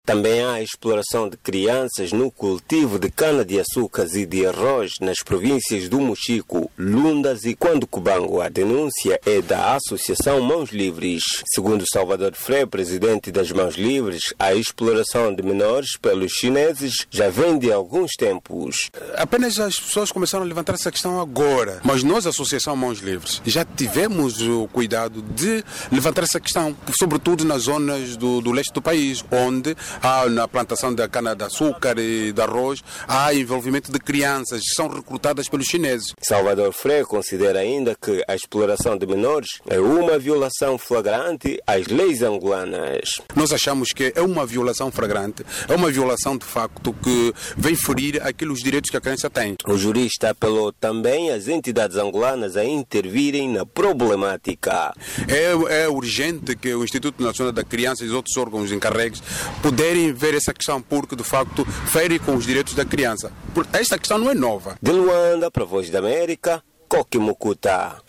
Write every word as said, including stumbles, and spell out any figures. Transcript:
Também há a exploração de crianças no cultivo de cana-de-açúcar e de arroz nas províncias do Mochico, Lundas e Quandocubango. A denúncia é da Associação Mãos Livres. Segundo Salvador Frei, presidente das Mãos Livres, a exploração de menores pelos chineses já vem de alguns tempos. Apenas as pessoas começaram a levantar essa questão agora, mas nós, a Associação Mãos Livres, já tivemos o cuidado de levantar essa questão, sobretudo nas zonas do, do leste do país, onde há, na plantação da cana-de-açúcar e de arroz, há envolvimento de crianças que são recrutadas pelos chineses. Salvador Frei considera ainda que a exploração de menores é uma violação flagrante às leis angolanas. Nós achamos que é uma violação flagrante, é uma violação de facto que vem ferir aqueles direitos que a criança tem. O jurista apelou também às entidades angolanas a intervirem na problemática. É, é urgente que o Instituto Nacional da Criança e os outros órgãos encarregues puderem ver essa questão, porque de facto fere com os direitos da criança. Esta questão não é nova. De Luanda, para a Voz da América, Coque Mucuta.